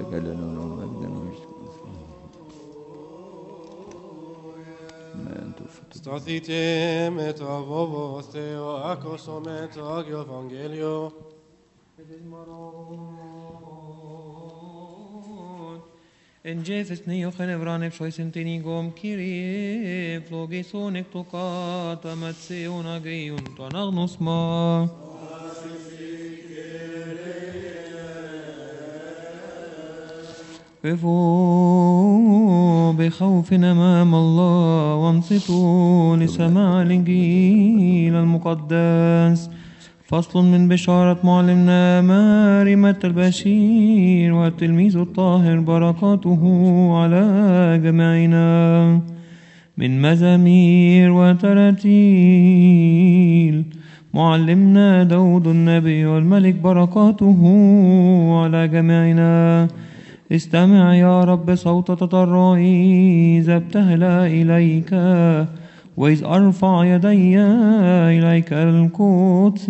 جلالا ومجدا Stathite met avovos theo akoso met agio evangelio. En jefes neo genevrane psoisentini gom kirie vlogeson ektokat amatseon agriun tonagnos ma. قفوا بخوف أمام الله وانصتوا لسماع الإنجيل المقدس. فصل من بشارة معلمنا مريمة البشير والتلميذ الطاهر بركاته على جميعنا من مزامير وتراتيل معلمنا داود النبي والملك بركاته على جميعنا. استمع يا رب صوت تضرعي إذا ابتهل إليك وإذ أرفع يدي إليك القدس.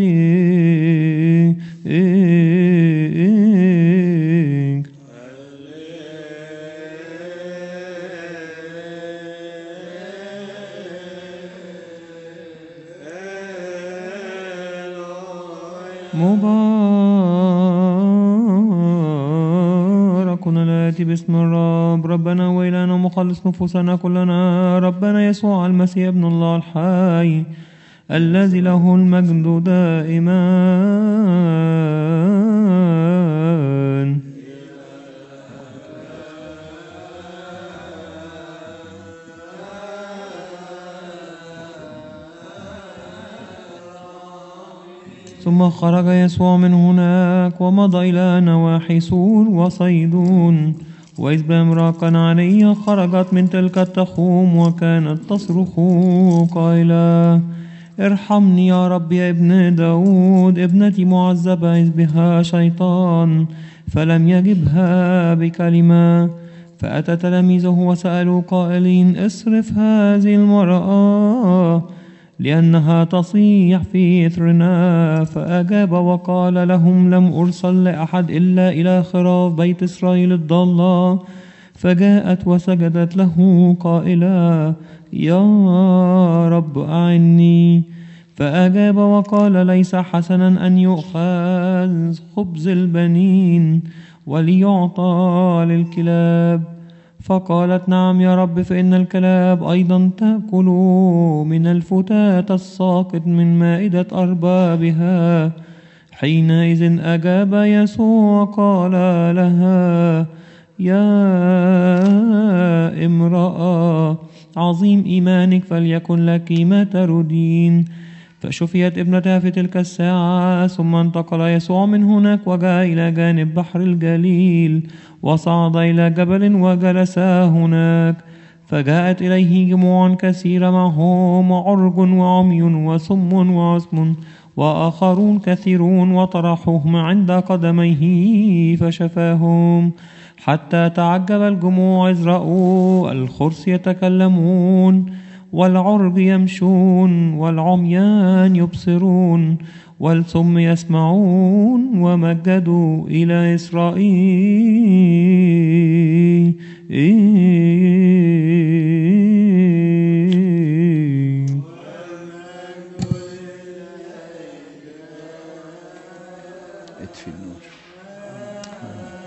مبارك الآتي باسم الرب ربنا وإلهنا ومخلص نفوسنا كلنا ربنا يسوع المسيح ابن الله الحي الذي له المجد دائما. ثم خرج يسوع من هناك ومضى إلى نواحي سور وصيدون. وإذ بامرأة كنعانية خرجت من تلك التخوم وكانت تصرخ قائلة ارحمني يا رب يا ابن داود ابنتي معذبة إذ بها شيطان. فلم يجبها بكلمة. فأتى تلاميذه وسألوا قائلين اصرف هذه المرأة لأنها تصيح في إثرنا. فأجاب وقال لهم لم أرسل لأحد إلا إلى خراف بيت إسرائيل الضالة. فجاءت وسجدت له قائلة يا رب أعني. فأجاب وقال ليس حسنا أن يؤخذ خبز البنين وليعطى للكلاب. فقالت نعم يا رب فإن الكلاب أيضا تأكل من الفتات الساقط من مائدة أربابها. حينئذ أجاب يسوع قال لها يا امرأة عظيم إيمانك فليكن لك ما تردين. فشفيت ابنتها في تلك الساعة. ثم انتقل يسوع من هناك وجاء إلى جانب بحر الجليل وصعد إلى جبل وجلس هناك. فجاءت إليه جموع كثيرة معهم عرج وعمي وصم وعصم وآخرون كثيرون وطرحوهم عند قدميه فشفاهم. حتى تعجب الجموع إذ رأوا الخرس يتكلمون والعرج يمشون والعميان يبصرون والصم يسمعون ومجدوا إلى إسرائيل. اطفي النور.